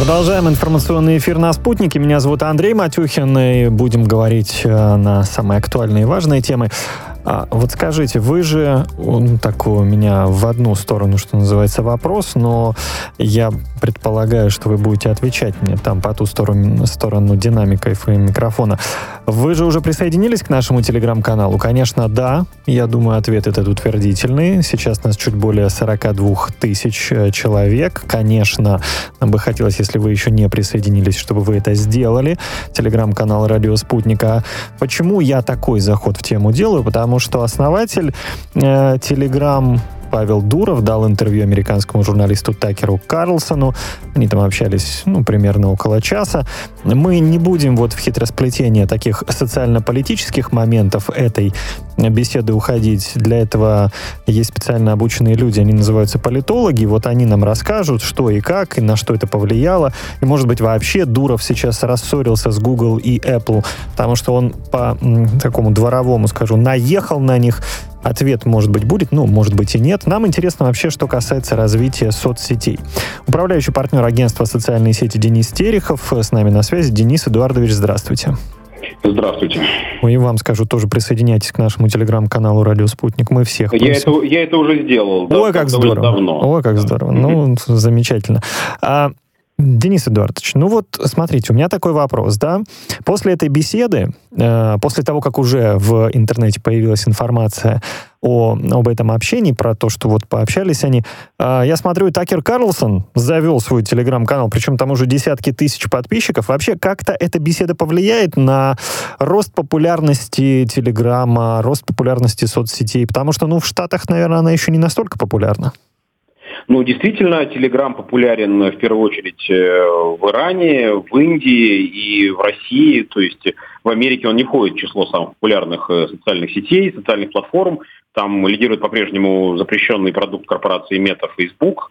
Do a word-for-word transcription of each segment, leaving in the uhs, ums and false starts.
Продолжаем информационный эфир на «Спутнике». Меня зовут Андрей Матюхин, и будем говорить на самые актуальные и важные темы. А вот скажите, вы же, ну, такой у меня в одну сторону, что называется, вопрос, но я предполагаю, что вы будете отвечать мне там по ту сторону, сторону динамиков и микрофона. Вы же уже присоединились к нашему телеграм-каналу? Конечно, да. Я думаю, ответ этот утвердительный. Сейчас нас чуть более сорок два тысяч человек. Конечно, нам бы хотелось, если вы еще не присоединились, чтобы вы это сделали. Телеграм-канал «Радио Спутника». Почему я такой заход в тему делаю? Потому что основатель э, Telegram Павел Дуров дал интервью американскому журналисту Такеру Карлсону. Они там общались, ну, примерно около часа. Мы не будем вот в хитросплетение таких социально-политических моментов этой беседы уходить. Для этого есть специально обученные люди, они называются политологи. Вот они нам расскажут, что и как, и на что это повлияло. И, может быть, вообще Дуров сейчас рассорился с Google и Apple, потому что он по м, такому дворовому, скажу, наехал на них. Ответ, может быть, будет, ну, может быть и нет. Нам интересно вообще, что касается развития соцсетей. Управляющий партнер агентства «Социальные сети» Денис Терехов с нами на связи. Денис Эдуардович, здравствуйте. Здравствуйте. И вам скажу, тоже присоединяйтесь к нашему телеграм-каналу «Радио Спутник». Мы всех я это, я это уже сделал. Ой, да, как здорово. Давно. Ой, как здорово. Ну, замечательно. А, Денис Эдуардович, ну вот, смотрите, у меня такой вопрос, да. После этой беседы, э, после того, как уже в интернете появилась информация о, об этом общении, про то, что вот пообщались они, э, я смотрю, Такер Карлсон завел свой телеграм-канал, причем там уже десятки тысяч подписчиков. Вообще, как-то эта беседа повлияет на рост популярности телеграма, рост популярности соцсетей? Потому что, ну, в Штатах, наверное, она еще не настолько популярна. Ну, действительно, Телеграм популярен в первую очередь в Иране, в Индии и в России. То есть в Америке он не входит в число самых популярных социальных сетей, социальных платформ. Там лидирует по-прежнему запрещенный продукт корпорации Мета, Facebook.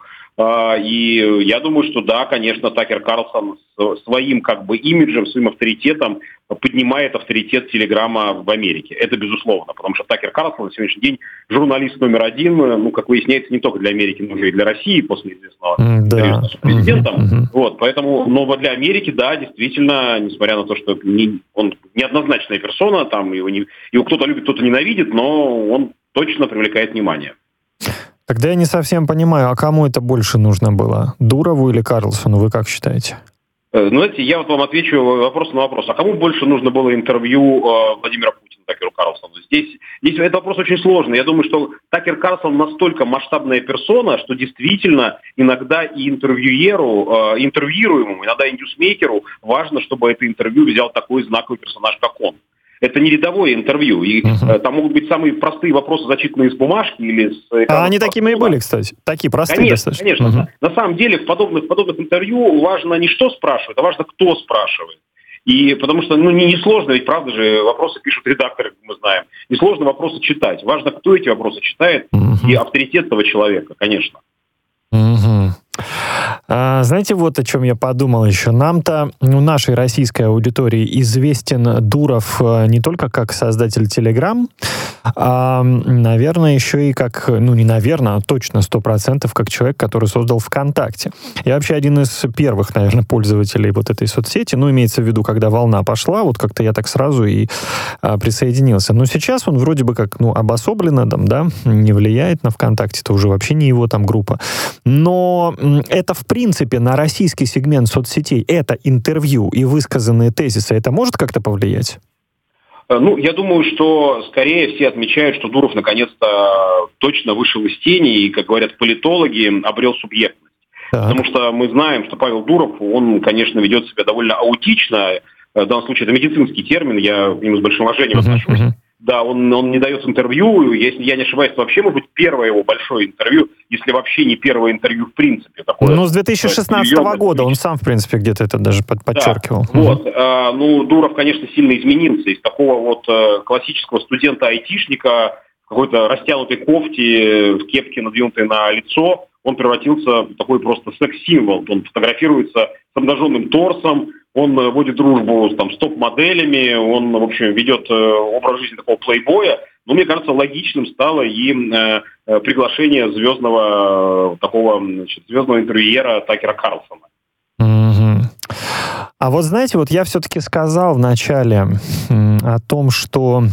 И я думаю, что да, конечно, Такер Карлсон своим как бы имиджем, своим авторитетом поднимает авторитет Телеграма в Америке. Это безусловно, потому что Такер Карлсон на сегодняшний день журналист номер один, ну, как выясняется, не только для Америки, но и для России после известного интервью с нашим президентом. Mm-hmm. Вот, поэтому, но для Америки, да, действительно, несмотря на то, что не, он неоднозначная персона, там его, не, его кто-то любит, кто-то ненавидит, но он точно привлекает внимание. Тогда я не совсем понимаю, а кому это больше нужно было? Дурову или Карлсону, вы как считаете? Ну, знаете, я вот вам отвечу вопрос на вопрос. А кому больше нужно было интервью э, Владимира Путина, Такеру Карлсону? Здесь, здесь этот вопрос очень сложный. Я думаю, что Такер Карлсон настолько масштабная персона, что действительно иногда и интервьюеру, э, интервьюируемому, иногда и ньюсмейкеру важно, чтобы это интервью взял такой знаковый персонаж, как он. Это не рядовое интервью. И uh-huh. там могут быть самые простые вопросы, зачитанные с бумажки или с... А они такими и были, кстати. Такие простые конечно, достаточно. Конечно, uh-huh. На самом деле в подобных, в подобных интервью важно не что спрашивают, а важно, кто спрашивает. И потому что, ну, не, не сложно, ведь правда же, вопросы пишут редакторы, как мы знаем. Не сложно вопросы читать. Важно, кто эти вопросы читает, uh-huh. и авторитет этого человека, конечно. Uh-huh. А, знаете, вот о чем я подумал еще. Нам-то, ну, нашей российской аудитории известен Дуров не только как создатель Telegram, а, наверное, еще и как, ну, не наверное, а точно сто процентов как человек, который создал ВКонтакте. Я вообще один из первых, наверное, пользователей вот этой соцсети, ну, имеется в виду, когда волна пошла, вот как-то я так сразу и а, присоединился. Но сейчас он вроде бы как, ну, обособленно там, да, не влияет на ВКонтакте, это уже вообще не его там группа. Но это, в принципе, на российский сегмент соцсетей, это интервью и высказанные тезисы, это может как-то повлиять? Ну, я думаю, что скорее все отмечают, что Дуров наконец-то точно вышел из тени и, как говорят политологи, обрел субъектность. Так. Потому что мы знаем, что Павел Дуров, он, конечно, ведет себя довольно аутично. В данном случае это медицинский термин, я к нему с большим уважением отношусь. Uh-huh, uh-huh. Да, он, он не дает интервью, если я не ошибаюсь, это вообще, может быть, первое его большое интервью, если вообще не первое интервью в принципе. Такое, ну, с две тысячи шестнадцатого года, он сам, в принципе, где-то это даже под, подчеркивал. Да, вот, а, ну, Дуров, конечно, сильно изменился из такого вот а, классического студента-айтишника, какой-то растянутой кофте, в кепке, надвинутой на лицо, он превратился в такой просто секс-символ. Он фотографируется с обнаженным торсом, он водит дружбу там, с топ-моделями, он, в общем, ведет э, образ жизни такого плейбоя. Но мне кажется, логичным стало и э, приглашение звездного, э, такого, значит, звездного интервьюера Такера Карлсона. Mm-hmm. А вот знаете, вот я все-таки сказал в начале о том, что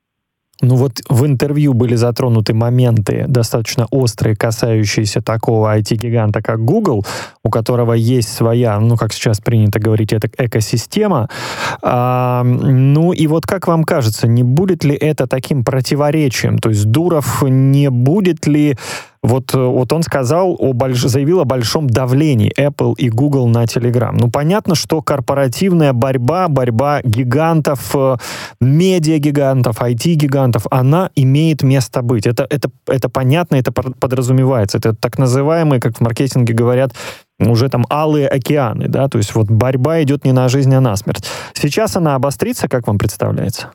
ну вот в интервью были затронуты моменты достаточно острые, касающиеся такого ай ти-гиганта, как Google, у которого есть своя, ну, как сейчас принято говорить, это экосистема. А, ну и вот как вам кажется, не будет ли это таким противоречием? То есть Дуров не будет ли... Вот, вот он сказал, о больш... заявил о большом давлении Apple и Google на Telegram. Ну, понятно, что корпоративная борьба, борьба гигантов, медиагигантов, ай ти-гигантов, она имеет место быть. Это, это, это понятно, это подразумевается. Это так называемые, как в маркетинге говорят, уже там алые океаны, да, то есть вот борьба идет не на жизнь, а на смерть. Сейчас она обострится, как вам представляется?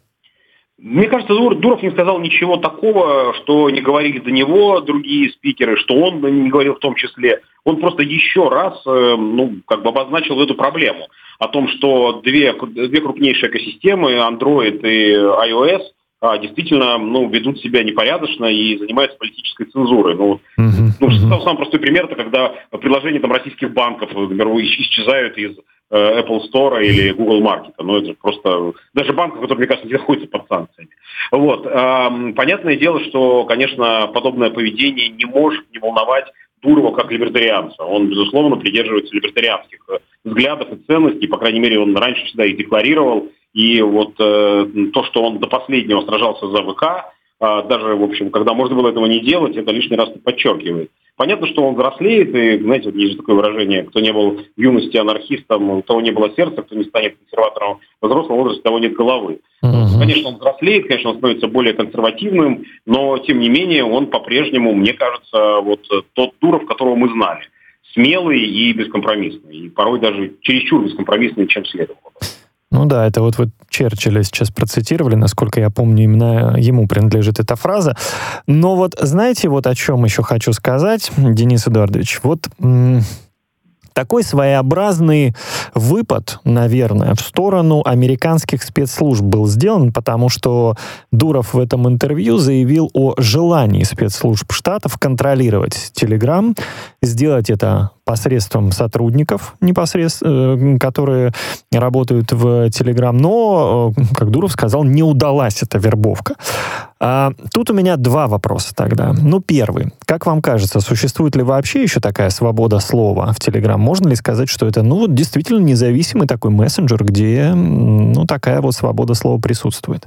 Мне кажется, Дуров не сказал ничего такого, что не говорили до него другие спикеры, что он не говорил в том числе. Он просто еще раз, ну, как бы обозначил эту проблему о том, что две, две крупнейшие экосистемы, Android и iOS, действительно, ну, ведут себя непорядочно и занимаются политической цензурой. Ну, uh-huh. ну самый простой пример, это когда приложения там, российских банков, например, исчезают из Apple Store или Google Market. Ну, это просто... Даже банков, которые, мне кажется, не находятся под санкциями. Вот. Понятное дело, что, конечно, подобное поведение не может не волновать Дурова как либертарианца. Он, безусловно, придерживается либертарианских взглядов и ценностей. По крайней мере, он раньше всегда их декларировал. И вот э, то, что он до последнего сражался за ВК, э, даже, в общем, когда можно было этого не делать, это лишний раз подчеркивает. Понятно, что он взрослеет, и, знаете, вот есть же такое выражение, кто не был в юности анархистом, у того не было сердца, кто не станет консерватором в взрослом возрасте, у того нет головы. Uh-huh. Конечно, он взрослеет, конечно, он становится более консервативным, но, тем не менее, он по-прежнему, мне кажется, вот тот Дуров, которого мы знали. Смелый и бескомпромиссный, и порой даже чересчур бескомпромиссный, чем следовало бы. Ну да, это вот, вот Черчилля сейчас процитировали, насколько я помню, именно ему принадлежит эта фраза. Но вот знаете, вот о чем еще хочу сказать, Денис Эдуардович? Вот м- такой своеобразный выпад, наверное, в сторону американских спецслужб был сделан, потому что Дуров в этом интервью заявил о желании спецслужб Штатов контролировать Telegram, сделать это посредством сотрудников, непосредственно, которые работают в Telegram, но, как Дуров сказал, не удалась эта вербовка. А, тут у меня два вопроса тогда. Ну, первый. Как вам кажется, существует ли вообще еще такая свобода слова в Telegram? Можно ли сказать, что это, ну, действительно независимый такой мессенджер, где, ну, такая вот свобода слова присутствует?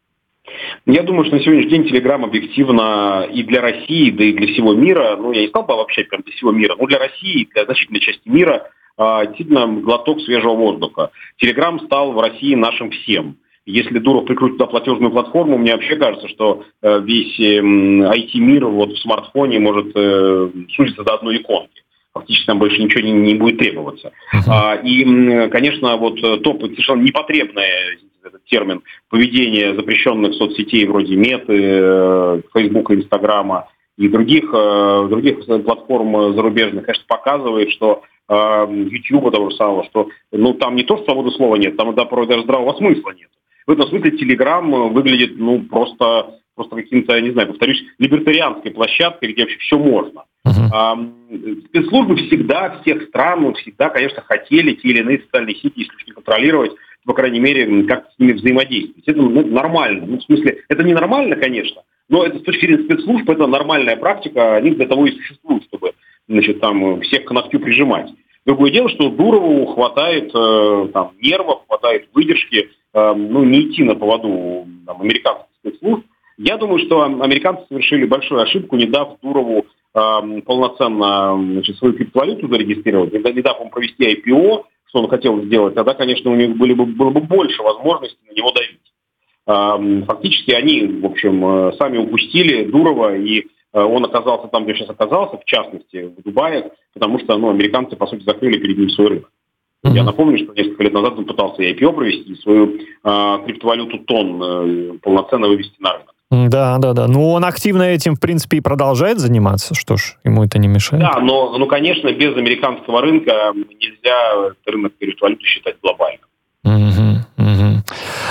Я думаю, что на сегодняшний день Telegram объективно и для России, да и для всего мира, ну, я не стал бы обобщать прям для всего мира, но для России, для значительной части мира, действительно глоток свежего воздуха. Telegram стал в России нашим всем. Если Дуров прикрутит туда платежную платформу, мне вообще кажется, что весь ай ти-мир вот в смартфоне может сузиться до одной иконки. Фактически там больше ничего не, не будет требоваться. Uh-huh. И, конечно, вот то совершенно непотребное, этот термин, поведение запрещенных соцсетей вроде Меты, Фейсбука, Инстаграма и других, других платформ зарубежных, конечно, показывает, что Ютьюба того же самого, что ну, там не то, что свободы слова нет, там да, порой даже здравого смысла нет. В этом смысле Telegram выглядит ну, просто, просто каким-то, не знаю, повторюсь, либертарианской площадкой, где вообще все можно. Uh-huh. А, спецслужбы всегда, всех стран, всегда, конечно, хотели те или иные социальные сети, если уж не контролировать, по крайней мере, как с ними взаимодействовать. Это ну, нормально. Ну, в смысле, это не нормально, конечно, но это с точки зрения спецслужб, это нормальная практика, они для того и существуют, чтобы значит, там, всех к ногтю прижимать. Другое дело, что Дурову хватает э, там, нервов, хватает выдержки, э, ну, не идти на поводу там, американских спецслужб. Я думаю, что американцы совершили большую ошибку, не дав Дурову э, полноценно значит, свою криптовалюту зарегистрировать, не дав ему провести ай пи о, что он хотел сделать, тогда, конечно, у них были бы, было бы больше возможностей на него давить. Э, фактически они, в общем, э, сами упустили Дурова, и э, он оказался там, где сейчас оказался, в частности, в Дубае, потому что ну, американцы, по сути, закрыли перед ним свой рынок. Mm-hmm. Я напомню, что несколько лет назад он пытался и ай пи о провести, и свою э, криптовалюту тон э, полноценно вывести на рынок. Да, да, да. Ну, он активно этим, в принципе, и продолжает заниматься. Что ж, ему это не мешает. Да, но, ну, конечно, без американского рынка нельзя рынок криптовалюты считать глобальным. Угу, угу.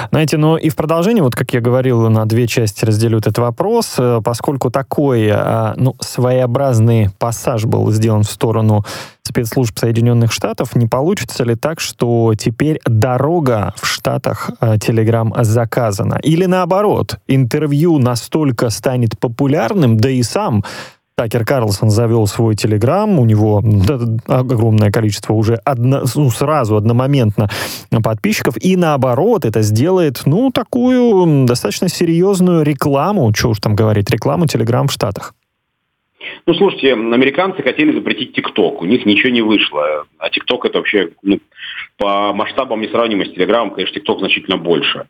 Знаете, но и в продолжение, вот как я говорил, на две части разделю этот вопрос, поскольку такой, ну, своеобразный пассаж был сделан в сторону спецслужб Соединенных Штатов, не получится ли так, что теперь дорога в Штатах Telegram заказана? Или наоборот, интервью настолько станет популярным, да и сам Такер Карлсон завел свой Телеграм, у него огромное количество уже одно, ну, сразу, одномоментно подписчиков, и наоборот, это сделает, ну, такую достаточно серьезную рекламу, что уж там говорить, рекламу Телеграм в Штатах. Ну, слушайте, американцы хотели запретить ТикТок, у них ничего не вышло, а ТикТок это вообще, ну, по масштабам несравнимо с Телеграмом, конечно, ТикТок значительно больше.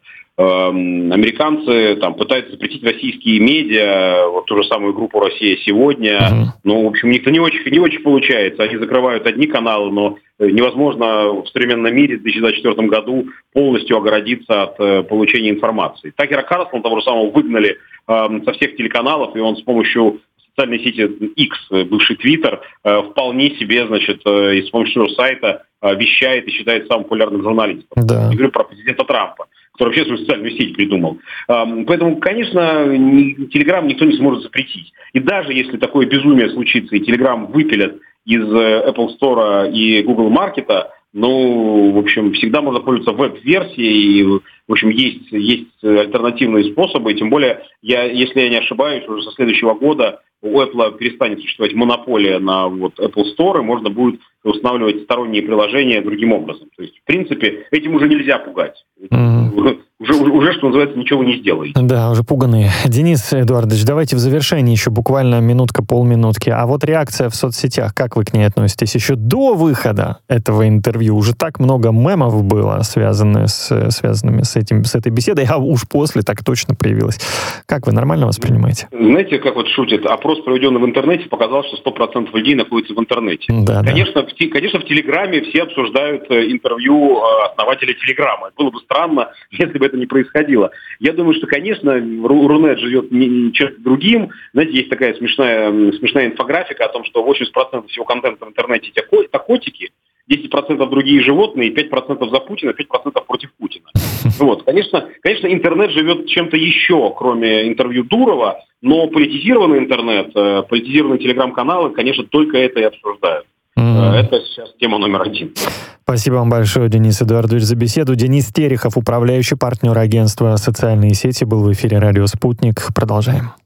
Американцы там пытаются запретить российские медиа, вот ту же самую группу «Россия сегодня». Uh-huh. Ну, в общем, у них-то не очень, не очень получается. Они закрывают одни каналы, но невозможно в современном мире в две тысячи двадцать четвёртом году полностью огородиться от э, получения информации. Такера Карлсона, того же самого, выгнали э, со всех телеканалов, и он с помощью социальной сети X, бывший Twitter, э, вполне себе, значит, э, и с помощью сайта э, вещает и считает самым популярным журналистом. Да. Я говорю про президента Трампа, который вообще свою социальную сеть придумал. Поэтому, конечно, Telegram никто не сможет запретить. И даже если такое безумие случится, и Telegram выпилят из Apple Store и Google Market, ну, в общем, всегда можно пользоваться веб-версией, и, в общем, есть, есть альтернативные способы, и тем более, я, если я не ошибаюсь, уже со следующего года у Apple перестанет существовать монополия на вот, Apple Store, и можно будет устанавливать сторонние приложения другим образом. То есть, в принципе, этим уже нельзя пугать. Mm-hmm. Уже, уже, уже, что называется, ничего не сделаете. Да, уже пуганые. Денис Эдуардович, давайте в завершении еще буквально минутка, полминутки. А вот реакция в соцсетях, как вы к ней относитесь? Еще до выхода этого интервью уже так много мемов было, связанных с, связанными с, этим, с этой беседой, а уж после так точно появилось. Как вы нормально воспринимаете? Знаете, как вот шутят, опрос, проведенный в интернете, показал, что сто процентов людей находятся в интернете. Да, конечно, да. В, конечно, в Телеграме все обсуждают интервью основателя Телеграма. Было бы странно, если бы это не происходило. Я думаю, что, конечно, Рунет живет не чем-то другим. Знаете, есть такая смешная, смешная инфографика о том, что восемьдесят процентов всего контента в интернете это котики, десять процентов другие животные, пять процентов за Путина, пять процентов против Путина. Вот. Конечно, конечно, интернет живет чем-то еще, кроме интервью Дурова, но политизированный интернет, политизированные телеграм-каналы, конечно, только это и обсуждают. Mm. Это сейчас тема номер один. Спасибо вам большое, Денис Эдуардович, за беседу. Денис Терехов, управляющий партнер агентства «Социальные сети», был в эфире «Радио Спутник». Продолжаем.